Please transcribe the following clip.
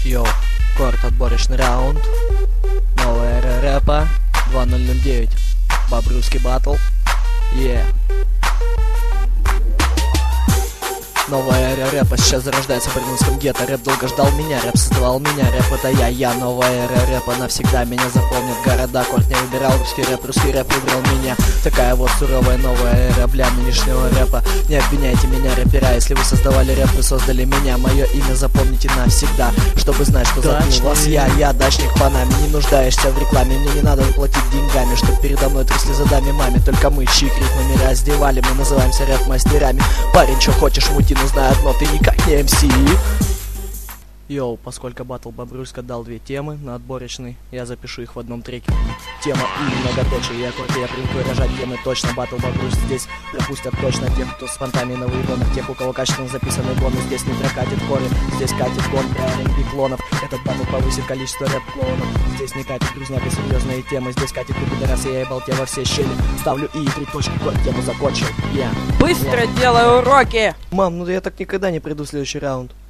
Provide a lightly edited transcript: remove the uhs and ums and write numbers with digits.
Йоу, корт, отборочный раунд. Новая эра рэпа 2009. Бобруйский батл. Новая эра рэпа сейчас зарождается в берлинском гетто. Рэп долго ждал меня, рэп создавал меня. Рэп это я, новая эра рэпа навсегда меня запомнит. Города корт не выбирал, русский рэп выбрал меня. Такая вот суровая новая эра, бля, нынешнего рэпа. Не обвиняйте меня, рэпера, если вы создавали рэп, вы создали меня. Мое имя запомните навсегда, чтобы знать, что затмил вас я дачник Панаме. Не нуждаешься в рекламе, мне не надо платить деньгами, чтоб передо мной трясли задами маме. Только мы чьих ритмами раздевали, мы называемся рэп-мастерами. Парень, что хочешь мути, но знаю одно, ты никак не МС. Йоу, поскольку батл Бобруйска дал 2 темы на отборочный, я запишу их в одном треке. Тема и многоточие, я крутой, я привык выражать темы точно. Батл Бобруйск здесь пропустят точно тех, кто с фонтами на выгонах. Тех, у кого качественно записанный бонус. Здесь не прокатит коры, здесь катит гон про R&B клонов. Этот батл повысит количество рэп-клоунов. Здесь не катит грузняк и серьезные темы. Здесь катит ты пидорасы, я ебал тебя во все щели. Ставлю и 3 точки, код тему закончил. Быстро делай уроки! Мам, ну я так никогда не приду в следующий раунд.